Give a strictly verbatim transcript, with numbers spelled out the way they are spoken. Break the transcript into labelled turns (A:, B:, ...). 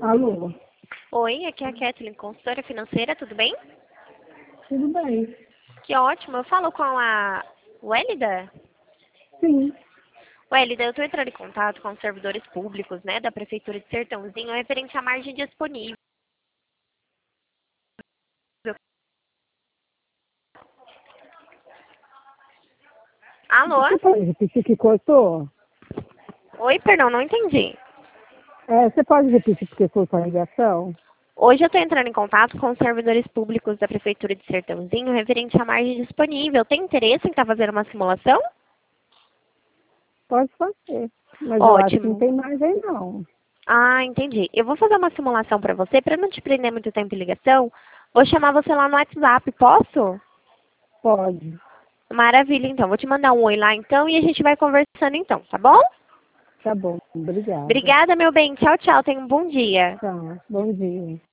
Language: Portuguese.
A: Alô?
B: Oi, aqui é a Kathleen, consultora financeira, tudo bem?
A: Tudo bem?
B: Que ótimo, eu falo com a Wélida?
A: Sim.
B: Wélida, eu estou entrando em contato com os servidores públicos, né, da Prefeitura de Sertãozinho, referente à margem disponível. Alô?
A: Você pode repetir que cortou?
B: Oi, perdão, não entendi.
A: É, você pode repetir porque cortou a ligação?
B: Hoje eu estou entrando em contato com os servidores públicos da Prefeitura de Sertãozinho, referente à margem disponível. Tem interesse em estar fazendo uma simulação?
A: Pode fazer. Mas eu acho que não
B: Ótimo.
A: tem mais aí, não.
B: Ah, entendi. Eu vou fazer uma simulação para você, para não te prender muito tempo em ligação. Vou chamar você lá no WhatsApp, posso?
A: Pode.
B: Maravilha, então. Vou te mandar um oi lá, então, e a gente vai conversando, então, tá bom?
A: Tá bom. Obrigada.
B: Obrigada, meu bem. Tchau, tchau. Tenha um bom dia.
A: Tchau. Bom dia.